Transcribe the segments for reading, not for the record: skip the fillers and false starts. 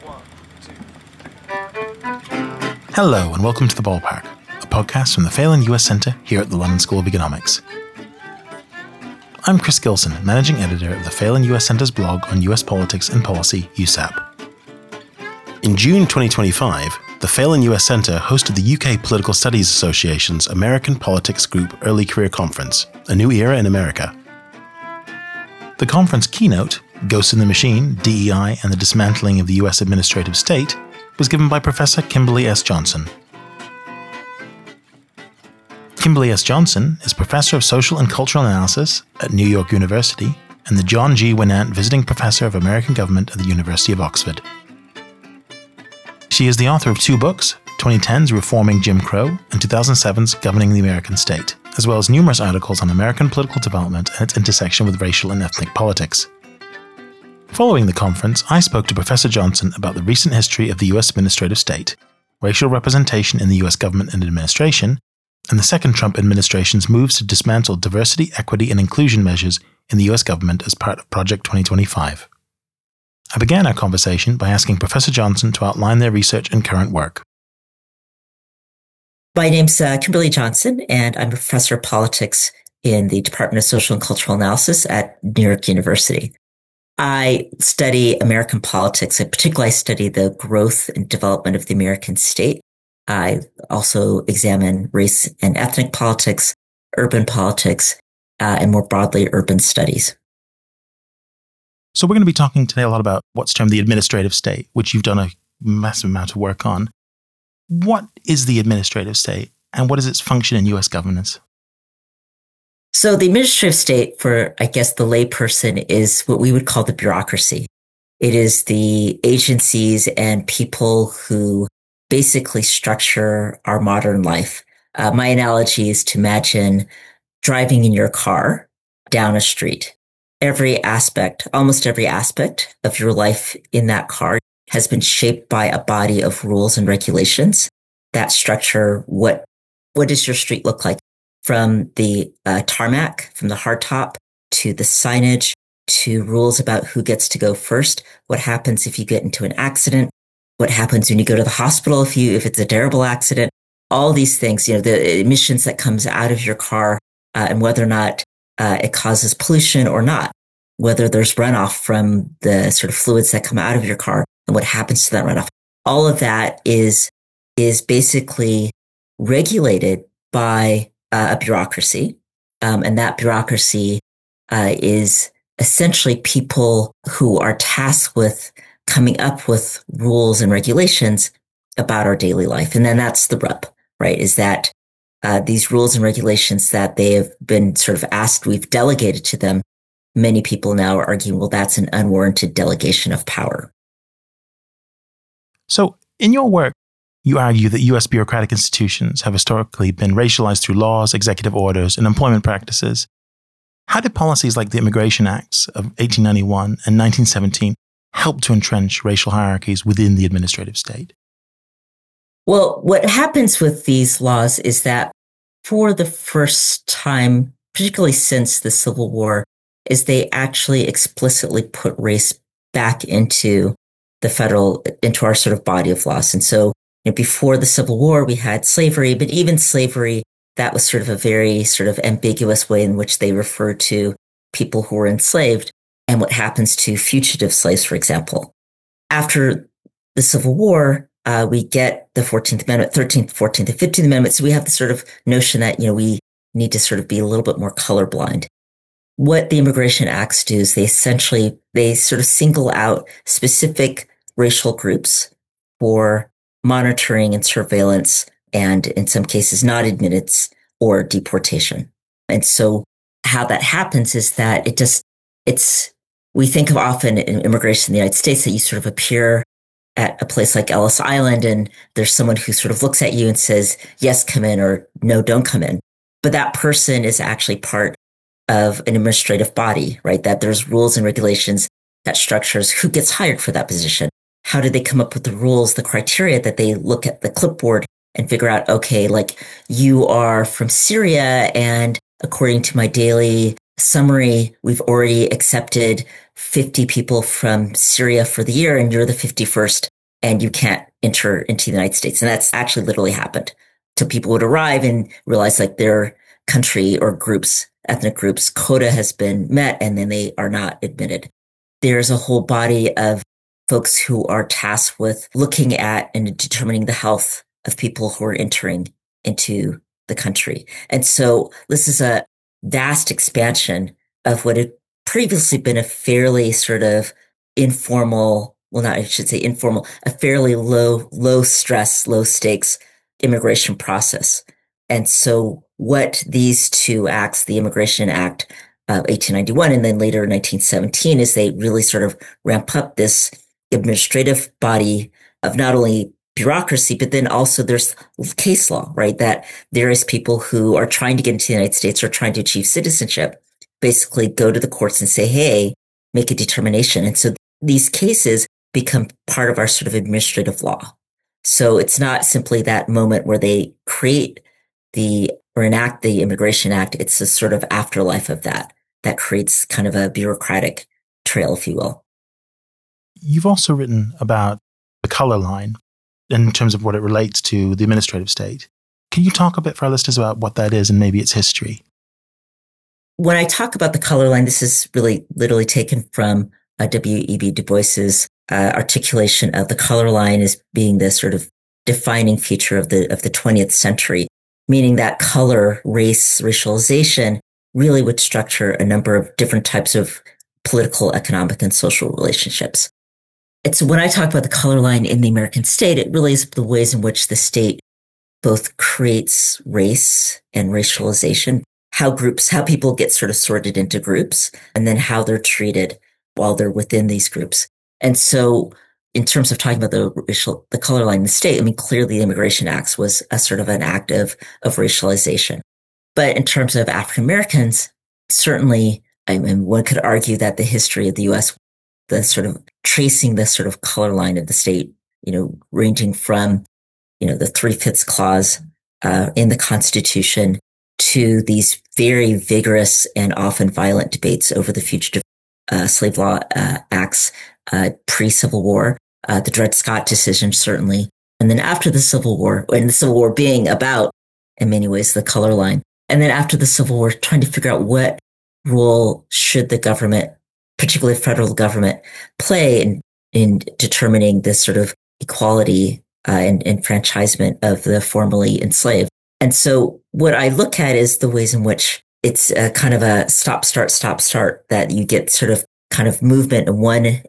One, two. Hello and welcome to The Ballpark, a podcast from the Phelan US Centre here at the London School of Economics. I'm Chris Gilson, Managing Editor of the Phelan US Centre's blog on US politics and policy, USAP. In June 2025, the Phelan US Centre hosted the UK Political Studies Association's American Politics Group Early Career Conference, A New Era in America. The conference keynote, Ghosts in the Machine, DEI and the Dismantling of the US Administrative State, was given by Professor Kimberly S. Johnson. Kimberly S. Johnson is Professor of Social and Cultural Analysis at New York University and the John G. Winant Visiting Professor of American Government at the University of Oxford. She is the author of two books, 2010's Reforming Jim Crow and 2007's Governing the American State, as well as numerous articles on American political development and its intersection with racial and ethnic politics. Following the conference, I spoke to Professor Johnson about the recent history of the US administrative state, racial representation in the US government and administration, and the second Trump administration's moves to dismantle diversity, equity, and inclusion measures in the US government as part of Project 2025. I began our conversation by asking Professor Johnson to outline their research and current work. My name's Kimberly Johnson, and I'm a professor of politics in the Department of Social and Cultural Analysis at New York University. I study American politics. In particular, I study the growth and development of the American state. I also examine race and ethnic politics, urban politics, and more broadly, urban studies. So we're going to be talking today a lot about what's termed the administrative state, which you've done a massive amount of work on. What is the administrative state, and what is its function in U.S. governance? So the administrative state, for, I guess, the layperson, is what we would call the bureaucracy. It is the agencies and people who basically structure our modern life. My analogy is to imagine driving in your car down a street. Almost every aspect of your life in that car has been shaped by a body of rules and regulations that structure what does your street look like, from the tarmac, from the hardtop to the signage, to rules about who gets to go first, what happens if you get into an accident, what happens when you go to the hospital if it's a terrible accident, all these things, the emissions that comes out of your car, and whether or not it causes pollution or not, whether there's runoff from the sort of fluids that come out of your car and what happens to that runoff. All of that is basically regulated by a bureaucracy. And that bureaucracy is essentially people who are tasked with coming up with rules and regulations about our daily life. And then that's the rub, right? Is that these rules and regulations that they have been sort of asked, we've delegated to them. Many people now are arguing, well, that's an unwarranted delegation of power. So in your work, you argue that US bureaucratic institutions have historically been racialized through laws, executive orders, and employment practices. How did policies like the Immigration Acts of 1891 and 1917 help to entrench racial hierarchies within the administrative state? Well, what happens with these laws is that for the first time, particularly since the Civil War, is they actually explicitly put race back into into our sort of body of laws. And so before the Civil War, we had slavery, but even slavery, that was sort of a very sort of ambiguous way in which they referred to people who were enslaved and what happens to fugitive slaves, for example. After the Civil War, we get the 14th Amendment, 13th, 14th, and 15th Amendment. So we have the sort of notion that, we need to sort of be a little bit more colorblind. What the Immigration Acts do is they sort of single out specific racial groups for monitoring and surveillance, and in some cases, not admittance or deportation. And so how that happens is that we think of often in immigration in the United States that you sort of appear at a place like Ellis Island and there's someone who sort of looks at you and says, yes, come in, or no, don't come in. But that person is actually part of an administrative body, right? That there's rules and regulations that structures who gets hired for that position. How do they come up with the rules, the criteria that they look at the clipboard and figure out, okay, like you are from Syria and according to my daily summary, we've already accepted 50 people from Syria for the year, and you're the 51st, and you can't enter into the United States. And that's actually literally happened. So people would arrive and realize like their country or groups, ethnic groups, quota has been met, and then they are not admitted. There's a whole body of folks who are tasked with looking at and determining the health of people who are entering into the country. And so this is a vast expansion of what had previously been a fairly sort of informal, well, not, I should say informal, a fairly low stress, low stakes immigration process. And so what these two acts, the Immigration Act of 1891 and then later 1917, is they really sort of ramp up this administrative body of not only bureaucracy, but then also there's case law, right? That there is people who are trying to get into the United States or trying to achieve citizenship, basically go to the courts and say, hey, make a determination. And so these cases become part of our sort of administrative law. So it's not simply that moment where they create or enact the Immigration Act. It's a sort of afterlife of that creates kind of a bureaucratic trail, if you will. You've also written about the color line in terms of what it relates to the administrative state. Can you talk a bit for our listeners about what that is and maybe its history? When I talk about the color line, this is really literally taken from W.E.B. Du Bois's articulation of the color line as being the sort of defining feature of the 20th century, meaning that color, race, racialization really would structure a number of different types of political, economic, and social relationships. And so when I talk about the color line in the American state, it really is the ways in which the state both creates race and racialization, how people get sort of sorted into groups, and then how they're treated while they're within these groups. And so in terms of talking about the color line in the state, I mean, clearly the Immigration Act was a sort of an act of racialization. But in terms of African Americans, certainly, I mean, one could argue that the history of the U.S., the sort of tracing the sort of color line of the state, ranging from, the 3/5 clause in the Constitution to these very vigorous and often violent debates over the fugitive slave law acts pre-Civil War, the Dred Scott decision, certainly. And then after the Civil War, and the Civil War being about, in many ways, the color line. And then after the Civil War, trying to figure out what role should the government, particularly federal government, play in determining this sort of equality and enfranchisement of the formerly enslaved. And so what I look at is the ways in which it's a kind of a stop, start, that you get sort of kind of movement in one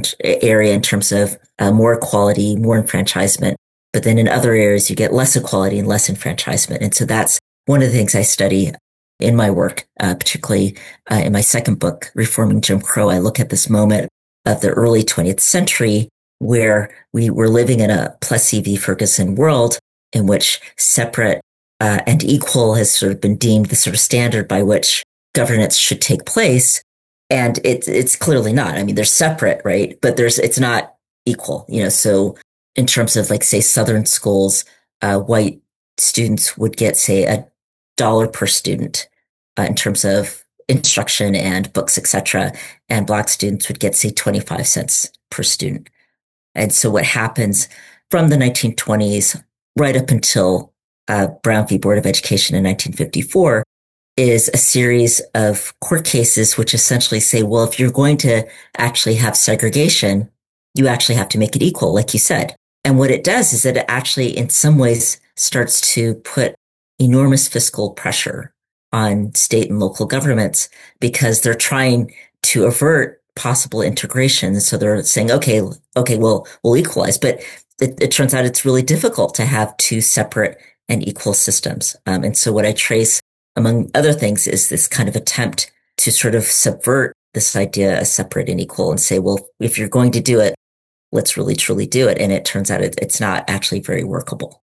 area in terms of more equality, more enfranchisement. But then in other areas, you get less equality and less enfranchisement. And so that's one of the things I study in my work, particularly in my second book, Reforming Jim Crow. I look at this moment of the early 20th century where we were living in a Plessy v. Ferguson world in which separate and equal has sort of been deemed the sort of standard by which governance should take place. And it's clearly not. I mean, they're separate, right? But it's not equal, so in terms of like, say, Southern schools, white students would get, say, $1 per student in terms of instruction and books, etc. And Black students would get, say, 25 cents per student. And so what happens from the 1920s right up until Brown v. Board of Education in 1954 is a series of court cases which essentially say, well, if you're going to actually have segregation, you actually have to make it equal, like you said. And what it does is that it actually, in some ways, starts to put enormous fiscal pressure on state and local governments because they're trying to avert possible integration. So they're saying, okay, well, we'll equalize. But it turns out it's really difficult to have two separate and equal systems. And so what I trace, among other things, is this kind of attempt to sort of subvert this idea of separate and equal and say, well, if you're going to do it, let's really truly do it. And it turns out it's not actually very workable.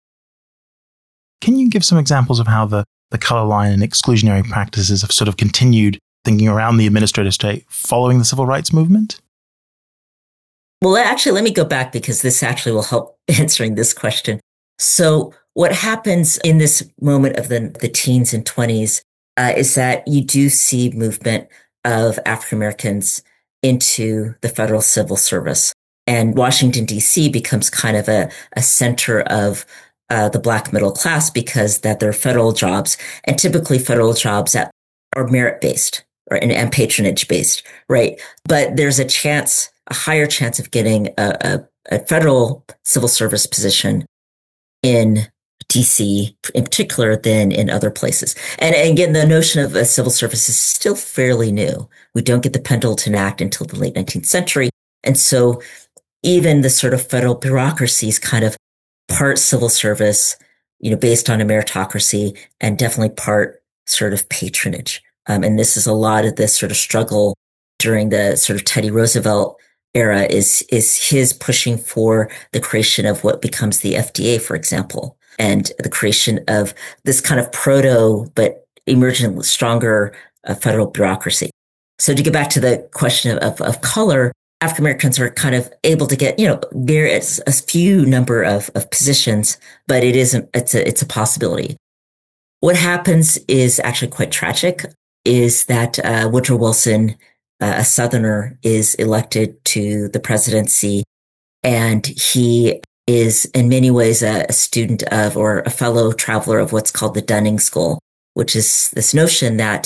Can you give some examples of how the color line and exclusionary practices have sort of continued thinking around the administrative state following the civil rights movement? Well, actually, let me go back because this actually will help answering this question. So what happens in this moment of the teens and 20s is that you do see movement of African Americans into the federal civil service. And Washington, D.C. becomes kind of a center of the Black middle class because that they're federal jobs, and typically federal jobs that are merit-based and patronage-based, right? But there's a higher chance of getting a federal civil service position in DC in particular than in other places. And again, the notion of a civil service is still fairly new. We don't get the Pendleton Act until the late 19th century. And so even the sort of federal bureaucracy is kind of part civil service, based on a meritocracy, and definitely part sort of patronage. And this is a lot of this sort of struggle during the sort of Teddy Roosevelt era is his pushing for the creation of what becomes the FDA, for example, and the creation of this kind of proto but emergent stronger federal bureaucracy. So to get back to the question of color, African Americans are kind of able to get, it's a few number of positions, but it's a possibility. What happens is actually quite tragic, is that Woodrow Wilson, a Southerner, is elected to the presidency, and he is in many ways a student of, or a fellow traveler of, what's called the Dunning School, which is this notion that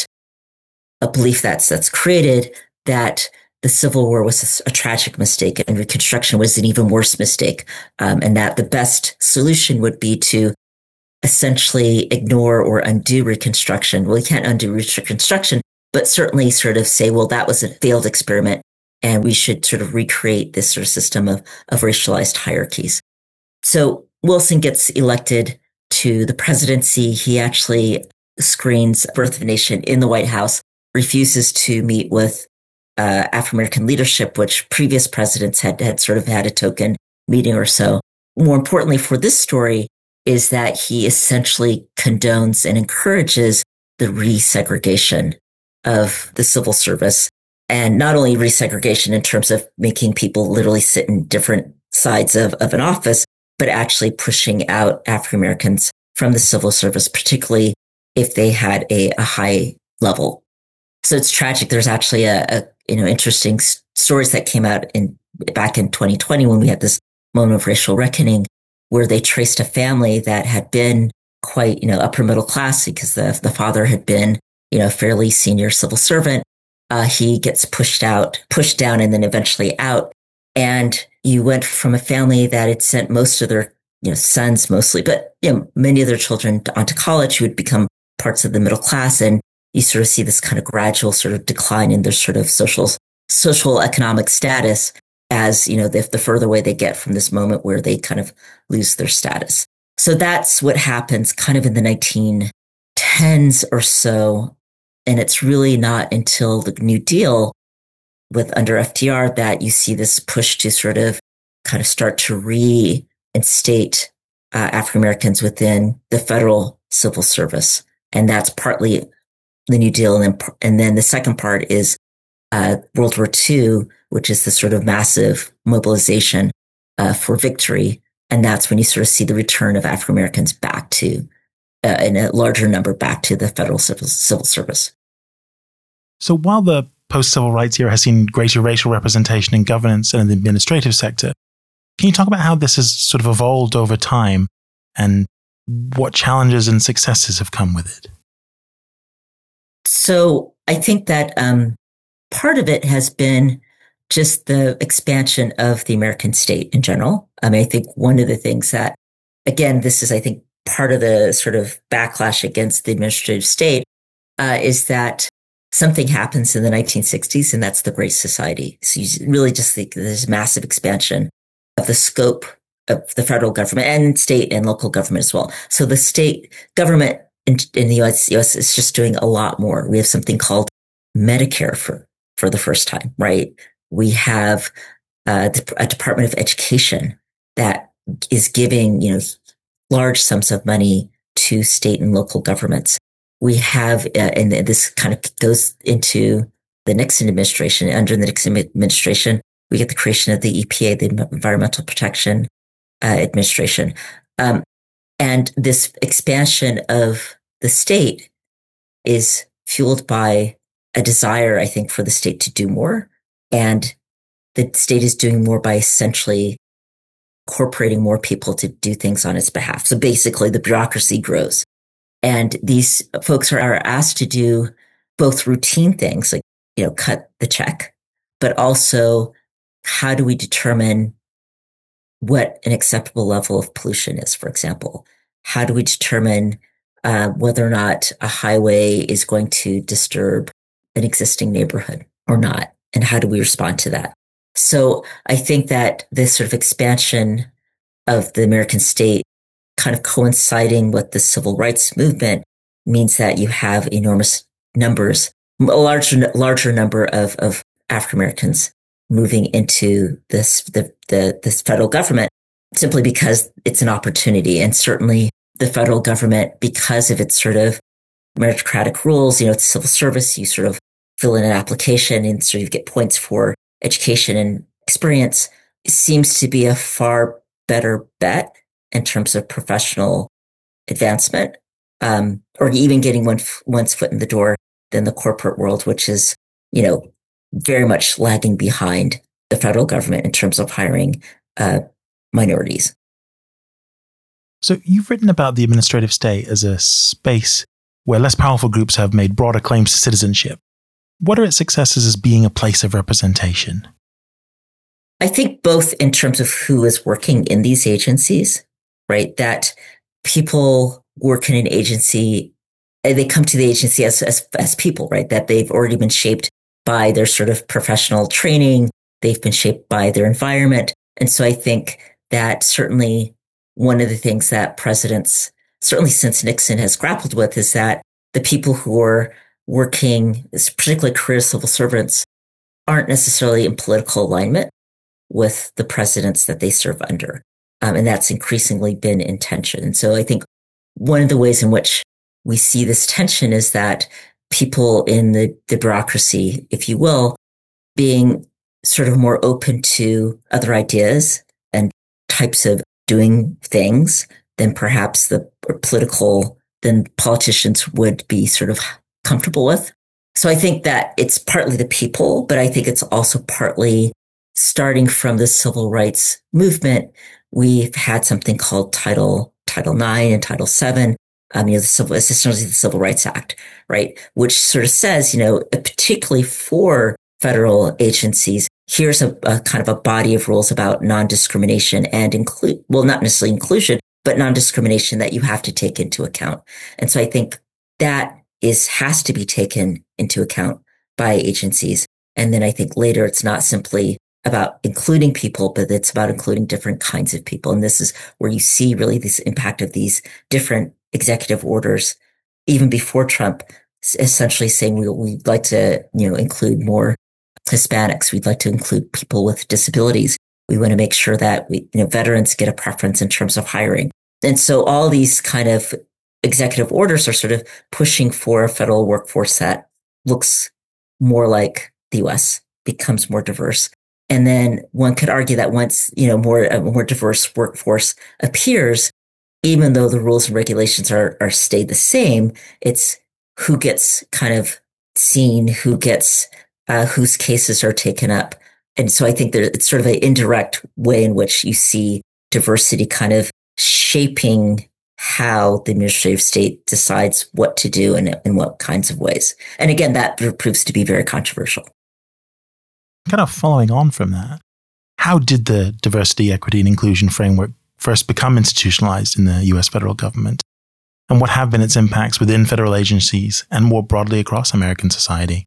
a belief that's created that the Civil War was a tragic mistake and Reconstruction was an even worse mistake, and that the best solution would be to essentially ignore or undo Reconstruction. Well, you can't undo Reconstruction, but certainly sort of say, well, that was a failed experiment, and we should sort of recreate this sort of system of racialized hierarchies. So Wilson gets elected to the presidency. He actually screens Birth of a Nation in the White House, refuses to meet with African-American leadership, which previous presidents had sort of had a token meeting or so. More importantly for this story is that he essentially condones and encourages the resegregation of the civil service, and not only resegregation in terms of making people literally sit in different sides of an office, but actually pushing out African Americans from the civil service, particularly if they had a high level. So it's tragic. There's actually interesting stories that came out back in 2020 when we had this moment of racial reckoning, where they traced a family that had been quite, upper middle class because the father had been, fairly senior civil servant. He gets pushed down, and then eventually out. And you went from a family that had sent most of their, sons mostly, but, many of their children onto college who would become parts of the middle class. And you sort of see this kind of gradual sort of decline in their sort of social economic status as, the further away they get from this moment where they kind of lose their status. So that's what happens kind of in the 1910s or so. And it's really not until the New Deal under FDR that you see this push to sort of kind of start to reinstate African Americans within the federal civil service. And that's partly the New Deal. And then the second part is World War II, which is the sort of massive mobilization for victory. And that's when you sort of see the return of African Americans back to, in a larger number, back to the federal civil service. So while the post-civil rights era has seen greater racial representation in governance and in the administrative sector, can you talk about how this has sort of evolved over time and what challenges and successes have come with it? So I think that part of it has been just the expansion of the American state in general. I mean, I think one of the things that, again, this is, I think, part of the sort of backlash against the administrative state is that something happens in the 1960s, and that's the Great Society. So you really just think there's massive expansion of the scope of the federal government and state and local government as well. So the state government in the US is just doing a lot more. We have something called Medicare for the first time, right? We have a Department of Education that is giving, large sums of money to state and local governments. We have, and this kind of goes into the Nixon administration. Under the Nixon administration, we get the creation of the EPA, the Environmental Protection Administration. And this expansion of the state is fueled by a desire, I think, for the state to do more. And the state is doing more by essentially incorporating more people to do things on its behalf. So basically the bureaucracy grows. And these folks are asked to do both routine things like, cut the check, but also how do we determine what an acceptable level of pollution is, for example? How do we determine whether or not a highway is going to disturb an existing neighborhood or not? And how do we respond to that? So I think that this sort of expansion of the American state kind of coinciding with the civil rights movement means that you have enormous numbers, a larger number of African Americans moving into this federal government simply because it's an opportunity. And certainly the federal government, because of its sort of meritocratic rules, it's civil service, you sort of fill in an application and sort of get points for education and experience, seems to be a far better bet in terms of professional advancement, or even getting one's foot in the door than the corporate world, which is, very much lagging behind the federal government in terms of hiring minorities. So you've written about the administrative state as a space where less powerful groups have made broader claims to citizenship. What are its successes as being a place of representation? I think both in terms of who is working in these agencies, right? That people work in an agency, they come to the agency as people, right? That they've already been shaped by their sort of professional training. They've been shaped by their environment. And so I think that certainly one of the things that presidents, certainly since Nixon, has grappled with is that the people who are working, particularly career civil servants, aren't necessarily in political alignment with the presidents that they serve under. And that's increasingly been in tension. And so I think one of the ways in which we see this tension is that people in the bureaucracy, if you will, being sort of more open to other ideas and types of doing things than perhaps than politicians would be sort of comfortable with. So I think that it's partly the people, but I think it's also partly starting from the civil rights movement. We've had something called Title IX and Title VII, essentially the Civil Rights Act, right? Which sort of says, particularly for federal agencies, here's a kind of a body of rules about non-discrimination and not necessarily inclusion, but non-discrimination that you have to take into account. And so I think that has to be taken into account by agencies. And then I think later it's not simply about including people, but it's about including different kinds of people. And this is where you see really this impact of these different executive orders, even before Trump, essentially saying we'd like to, include more Hispanics. We'd like to include people with disabilities. We want to make sure that veterans get a preference in terms of hiring. And so all these kind of executive orders are sort of pushing for a federal workforce that looks more like the US, becomes more diverse. And then one could argue that once, a more diverse workforce appears, even though the rules and regulations are stayed the same, it's who gets kind of seen, who gets, whose cases are taken up. And so I think it's sort of an indirect way in which you see diversity kind of shaping how the administrative state decides what to do and in what kinds of ways. And again, that proves to be very controversial. Kind of following on from that, how did the diversity, equity, and inclusion framework first become institutionalized in the US federal government? And what have been its impacts within federal agencies and more broadly across American society?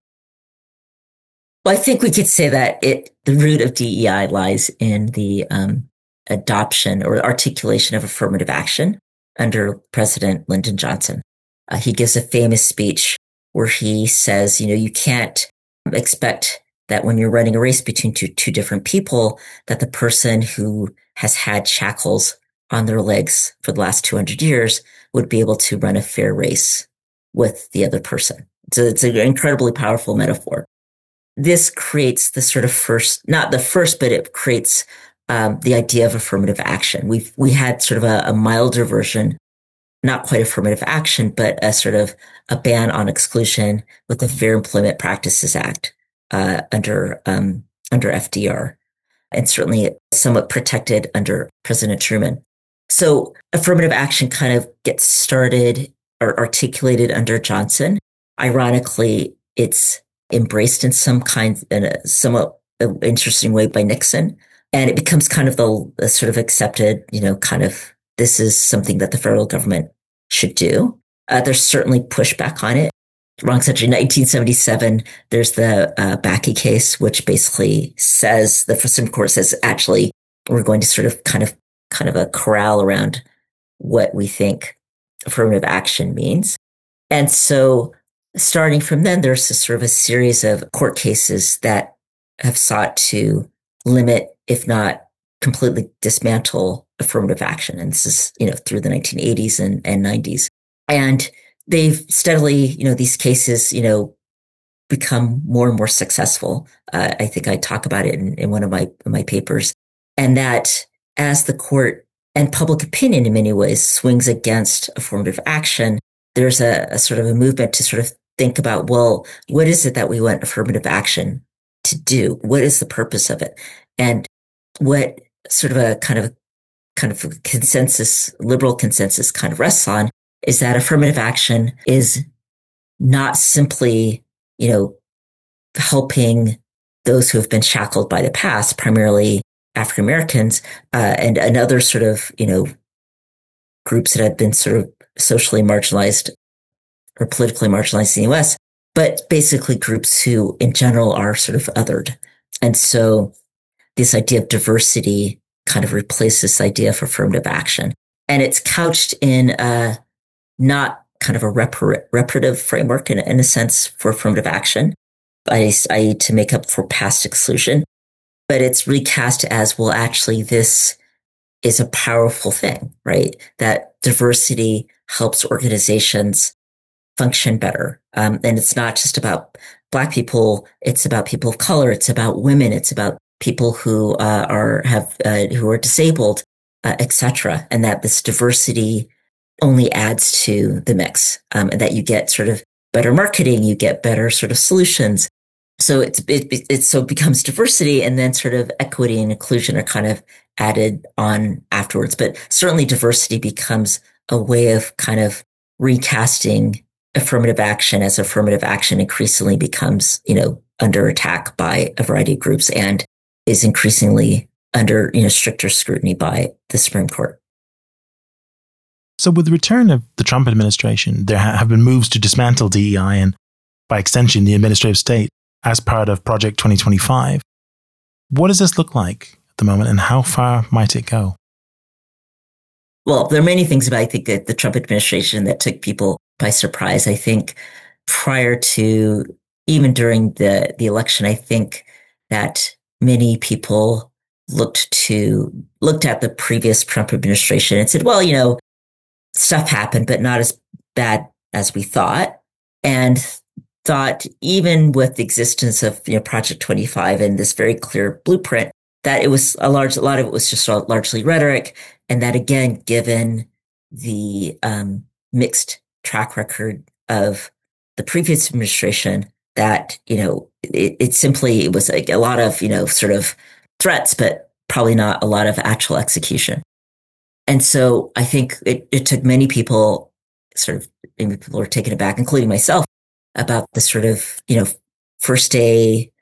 Well, I think we could say that the root of DEI lies in the adoption or articulation of affirmative action under President Lyndon Johnson. He gives a famous speech where he says, you can't expect that when you're running a race between two different people, that the person who has had shackles on their legs for the last 200 years would be able to run a fair race with the other person. So it's an incredibly powerful metaphor. This creates the sort of not the first, but it creates the idea of affirmative action. We had sort of a milder version not quite affirmative action, but a sort of a ban on exclusion with the Fair Employment Practices Act under FDR, and certainly somewhat protected under President Truman. So affirmative action kind of gets started or articulated under Johnson. Ironically, it's embraced in a somewhat interesting way by Nixon. And it becomes kind of the sort of accepted, kind of, this is something that the federal government should do. There's certainly pushback on it. Wrong century, 1977, there's the Bakke case, which basically says, the Supreme Court says, actually, we're going to sort of kind of a corral around what we think affirmative action means. And so starting from then, there's sort of a series of court cases that have sought to limit, if not completely dismantle, affirmative action. And this is, through the 1980s and 90s. And they've steadily, these cases, become more and more successful. I think I talk about it in one of my papers. And that as the court and public opinion in many ways swings against affirmative action, there's a sort of a movement to sort of think about, well, what is it that we want affirmative action to do? What is the purpose of it? And what sort of a kind of consensus, liberal consensus kind of rests on is that affirmative action is not simply, helping those who have been shackled by the past, primarily African Americans, and other sort of, groups that have been sort of socially marginalized or politically marginalized in the US, but basically groups who in general are sort of othered. And so this idea of diversity kind of replaces this idea of affirmative action. And it's couched in not kind of a reparative framework in a sense for affirmative action, i.e. to make up for past exclusion, but it's recast as, well, actually, this is a powerful thing, right? That diversity helps organizations function better. And it's not just about Black people. It's about people of color. It's about women. It's about people who are disabled, etc. And that this diversity only adds to the mix, and that you get sort of better marketing, you get better sort of solutions. So it becomes diversity, and then sort of equity and inclusion are kind of added on afterwards. But certainly diversity becomes a way of kind of recasting affirmative action as affirmative action increasingly becomes, under attack by a variety of groups and is increasingly under, stricter scrutiny by the Supreme Court. So with the return of the Trump administration, there have been moves to dismantle DEI and, by extension, the administrative state as part of Project 2025. What does this look like at the moment, and how far might it go? Well, there are many things about, I think, that the Trump administration that took people by surprise. I think prior to, even during the election, I think that many people looked at the previous Trump administration and said, well, stuff happened, but not as bad as we thought. And thought, even with the existence of Project 25 and this very clear blueprint, that it was a lot of it was just largely rhetoric, and that again, given the mixed track record of the previous administration, that it was like a lot of sort of threats, but probably not a lot of actual execution. And so I think it took many people maybe people were taken aback, including myself, about the sort of, first day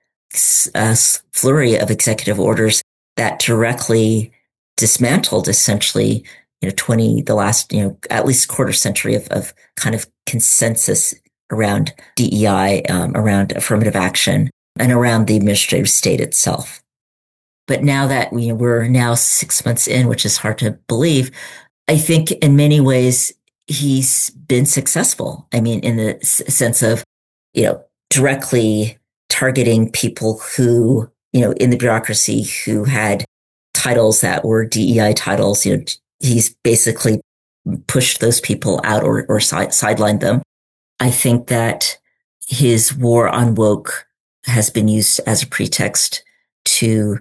flurry of executive orders that directly dismantled essentially, the last, at least quarter century of kind of consensus around DEI, around affirmative action, and around the administrative state itself. But now that we're now 6 months in, which is hard to believe, I think in many ways he's been successful. I mean, in the sense of, directly targeting people who, in the bureaucracy who had titles that were DEI titles. He's basically pushed those people out or sidelined them. I think that his war on woke has been used as a pretext to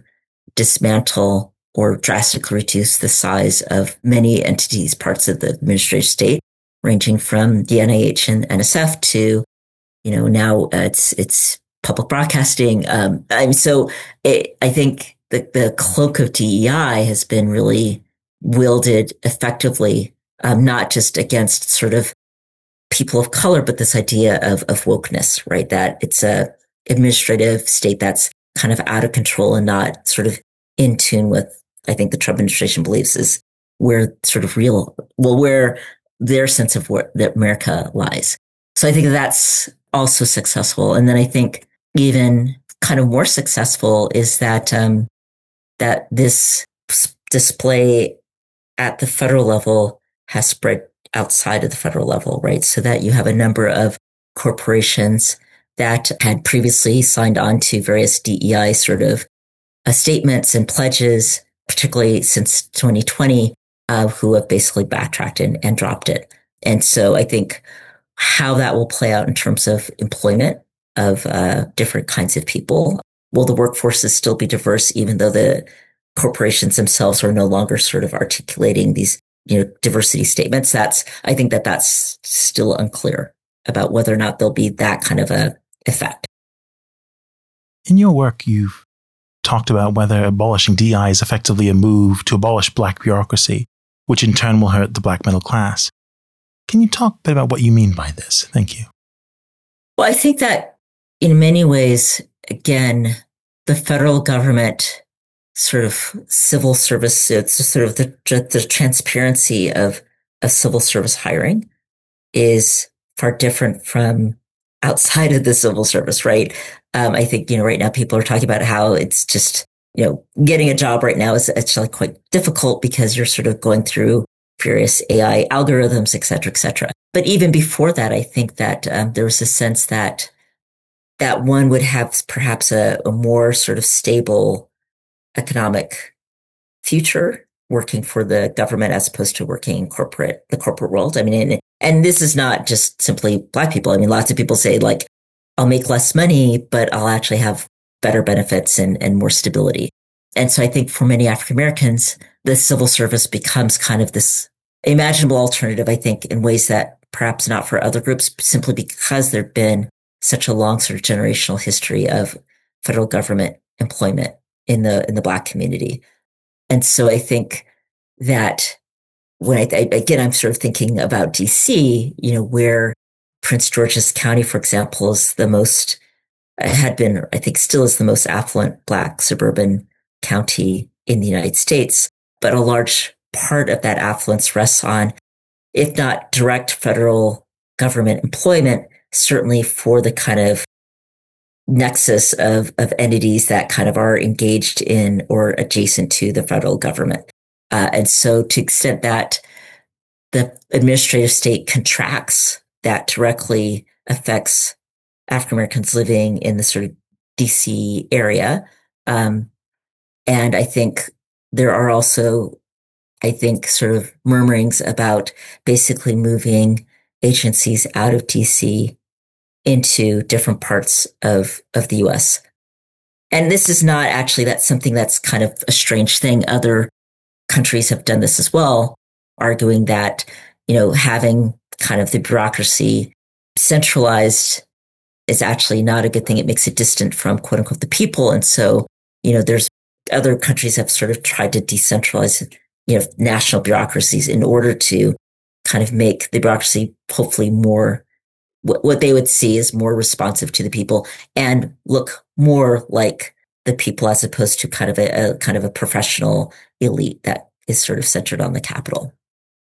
dismantle or drastically reduce the size of many entities, parts of the administrative state, ranging from the NIH and NSF to, now it's public broadcasting. I think the cloak of DEI has been really wielded effectively, not just against sort of people of color, but this idea of wokeness, right? That it's a administrative state that's kind of out of control and not sort of in tune with, I think the Trump administration believes is where sort of where their sense of where that America lies. So I think that's also successful. And then I think even kind of more successful is that, that this display at the federal level has spread outside of the federal level, right? So that you have a number of corporations that had previously signed on to various DEI sort of statements and pledges, particularly since 2020, who have basically backtracked and dropped it. And so I think how that will play out in terms of employment of different kinds of people. Will the workforces still be diverse, even though the corporations themselves are no longer sort of articulating these, diversity statements? I think that's still unclear about whether or not there'll be that kind of a effect. In your work, you've talked about whether abolishing DEI is effectively a move to abolish black bureaucracy, which in turn will hurt the black middle class. Can you talk a bit about what you mean by this? Thank you. Well, I think that in many ways, again, the federal government sort of civil service, it's sort of the transparency of civil service hiring is far different from outside of the civil service, right? I think, right now people are talking about how it's just, getting a job right now is actually quite difficult because you're sort of going through various AI algorithms, et cetera, et cetera. But even before that, I think that there was a sense that one would have perhaps a more sort of stable economic future working for the government as opposed to working in the corporate world. I mean, and this is not just simply Black people. I mean, lots of people say like, I'll make less money, but I'll actually have better benefits and more stability. And so I think for many African Americans, the civil service becomes kind of this imaginable alternative, I think, in ways that perhaps not for other groups, simply because there'd been such a long sort of generational history of federal government employment in the Black community. And so I think that when I'm sort of thinking about DC, where Prince George's County, for example, is had been, I think still is the most affluent Black suburban county in the United States. But a large part of that affluence rests on, if not direct federal government employment, certainly for the kind of nexus of entities that kind of are engaged in or adjacent to the federal government. And so to the extent that the administrative state contracts, that directly affects African Americans living in the sort of DC area. And I think there are also, sort of murmurings about basically moving agencies out of DC into different parts of the US. And this is not actually, that's something that's kind of a strange thing. Other countries have done this as well, arguing that, having kind of the bureaucracy centralized is actually not a good thing. It makes it distant from quote unquote the people. And so, there's other countries have sort of tried to decentralize, national bureaucracies in order to kind of make the bureaucracy hopefully more what they would see is more responsive to the people and look more like the people as opposed to kind of a professional elite that is sort of centered on the Capitol.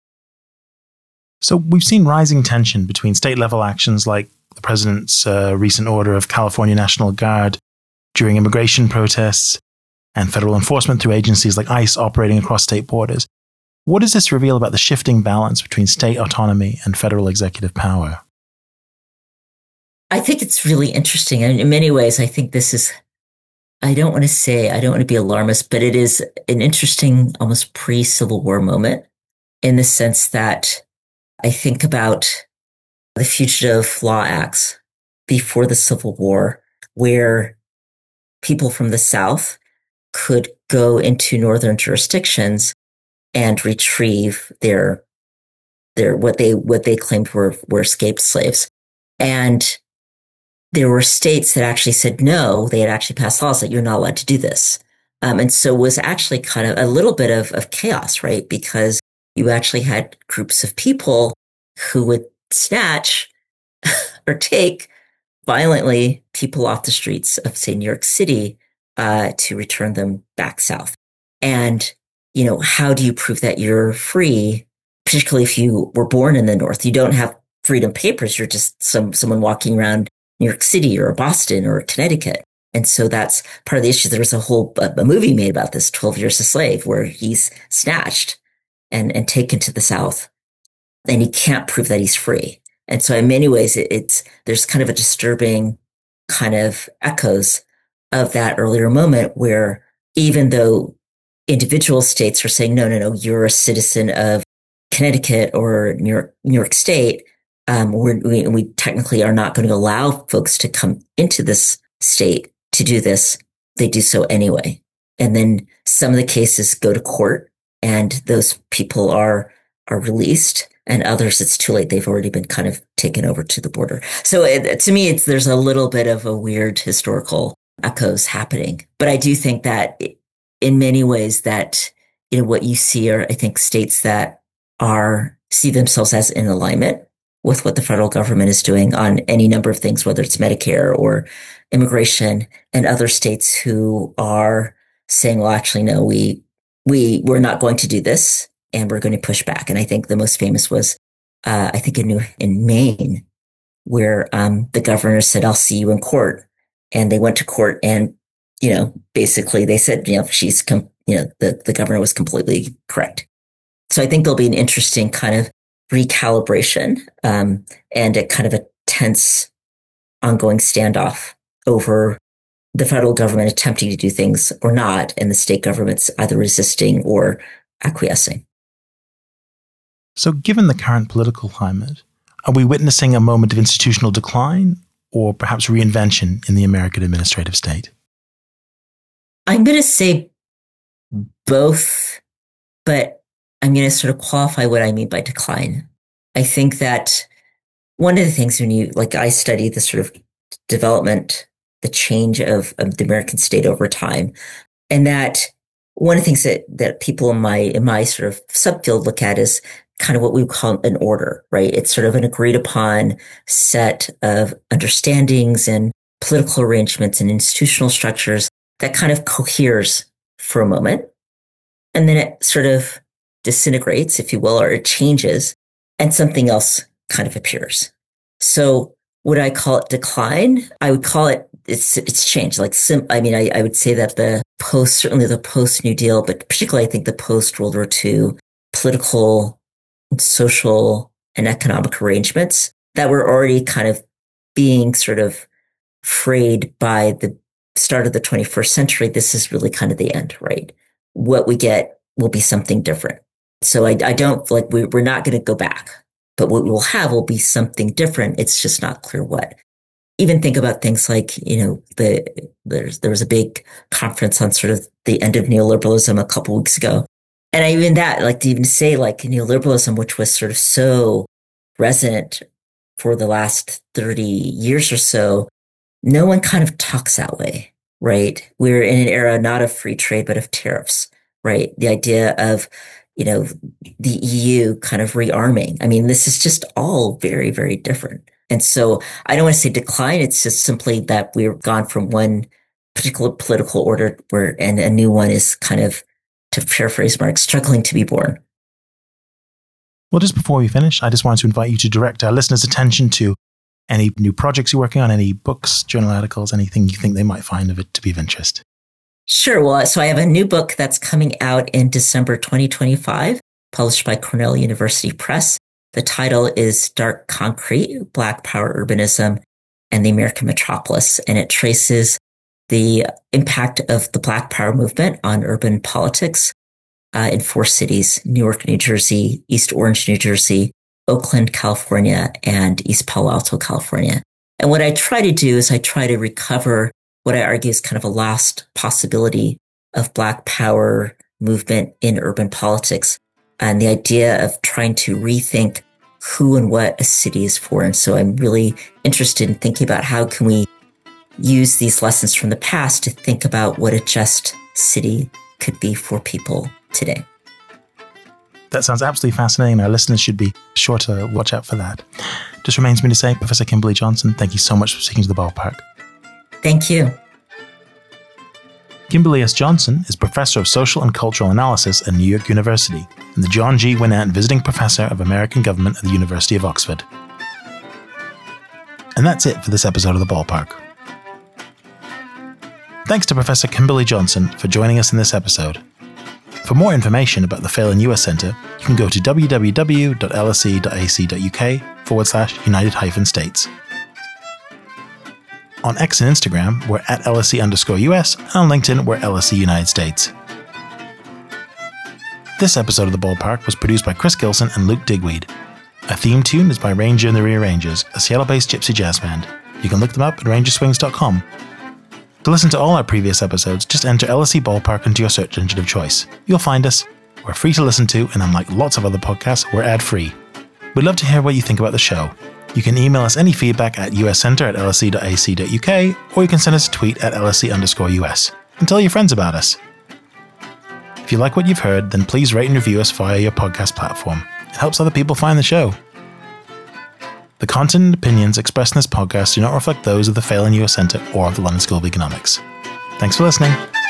So we've seen rising tension between state level actions like the president's recent order of California National Guard during immigration protests and federal enforcement through agencies like ICE operating across state borders. What does this reveal about the shifting balance between state autonomy and federal executive power? I think it's really interesting. And in many ways, I think this is, I don't want to be alarmist, but it is an interesting, almost pre-Civil War moment in the sense that I think about the Fugitive Law Acts before the Civil War, where people from the South could go into northern jurisdictions and retrieve their what they claimed were escaped slaves. And there were states that actually said no, they had actually passed laws that you're not allowed to do this. And so it was actually kind of a little bit of chaos, right? Because you actually had groups of people who would snatch or take violently people off the streets of, say, New York City, to return them back south. And, how do you prove that you're free, particularly if you were born in the North? You don't have freedom papers. You're just someone walking around New York City or Boston or Connecticut. And so that's part of the issue. There was a movie made about this, 12 Years a Slave, where he's snatched and taken to the South, and he can't prove that he's free. And so in many ways, there's kind of a disturbing kind of echoes of that earlier moment where even though individual states are saying, no, you're a citizen of Connecticut or New York State, we technically are not going to allow folks to come into this state to do this. They do so anyway. And then some of the cases go to court and those people are released, and others it's too late. They've already been kind of taken over to the border. So to me, there's a little bit of a weird historical echoes happening. But I do think that in many ways that, what you see are, I think, states that see themselves as in alignment with what the federal government is doing on any number of things, whether it's Medicare or immigration, and other states who are saying, well, actually, no, we're not going to do this, and we're going to push back. And I think the most famous was, I think in Maine, where the governor said, I'll see you in court. And they went to court and, basically they said, the governor was completely correct. So I think there'll be an interesting kind of recalibration and a kind of a tense ongoing standoff over the federal government attempting to do things or not, and the state governments either resisting or acquiescing. So given the current political climate, are we witnessing a moment of institutional decline or perhaps reinvention in the American administrative state? I'm going to say both, but I'm going to sort of qualify what I mean by decline. I think that one of the things I study the sort of development, the change of the American state over time, and that one of the things that people in my sort of subfield look at is kind of what we call an order, right? It's sort of an agreed upon set of understandings and political arrangements and institutional structures that kind of coheres for a moment. And then it sort of disintegrates, if you will, or it changes, and something else kind of appears. So would I call it decline? I would call it's changed. I would say that certainly the post New Deal, but particularly I think the post World War II political, social, and economic arrangements that were already kind of being sort of frayed by the start of the 21st century. This is really kind of the end, right? What we get will be something different. So I don't we're not going to go back, but what we'll have will be something different. It's just not clear what. Even think about things like, there was a big conference on sort of the end of neoliberalism a couple of weeks ago. And I'd like to even say neoliberalism, which was sort of so resonant for the last 30 years or so, no one kind of talks that way, right? We're in an era not of free trade, but of tariffs, right? The idea of, the EU kind of rearming. I mean, this is just all very, very different. And so I don't want to say decline. It's just simply that we've gone from one particular political order and a new one is kind of, to paraphrase Marx, struggling to be born. Well, just before we finish, I just wanted to invite you to direct our listeners' attention to any new projects you're working on, any books, journal articles, anything you think they might find of it to be of interest. Sure. Well, so I have a new book that's coming out in December 2025, published by Cornell University Press. The title is Dark Concrete, Black Power, Urbanism, and the American Metropolis. And it traces the impact of the Black Power movement on urban politics in 4 cities: New York, New Jersey, East Orange, New Jersey, Oakland, California, and East Palo Alto, California. And what I try to do is I try to recover what I argue is kind of a lost possibility of Black Power movement in urban politics, and the idea of trying to rethink who and what a city is for. And so I'm really interested in thinking about how can we use these lessons from the past to think about what a just city could be for people today. That sounds absolutely fascinating. Our listeners should be sure to watch out for that. Just remains me to say, Professor Kimberly Johnson, thank you so much for speaking to the Ballpark. Thank you. Kimberly S. Johnson is Professor of Social and Cultural Analysis at New York University and the John G. Winant Visiting Professor of American Government at the University of Oxford. And that's it for this episode of The Ballpark. Thanks to Professor Kimberly Johnson for joining us in this episode. For more information about the Phelan US Centre, you can go to www.lse.ac.uk/United-States. On X and Instagram, we're at LSE_US, and on LinkedIn, we're LSE United States. This episode of The Ballpark was produced by Chris Gilson and Luke Digweed. Our theme tune is by Ranger and the Rearrangers, a Seattle-based gypsy jazz band. You can look them up at rangerswings.com. To listen to all our previous episodes, just enter LSE Ballpark into your search engine of choice. You'll find us. We're free to listen to, and unlike lots of other podcasts, we're ad-free. We'd love to hear what you think about the show. You can email us any feedback at uscenter@lse.ac.uk, or you can send us a tweet at LSE_US, and tell your friends about us. If you like what you've heard, then please rate and review us via your podcast platform. It helps other people find the show. The content and opinions expressed in this podcast do not reflect those of the Phelan US Centre or of the London School of Economics. Thanks for listening.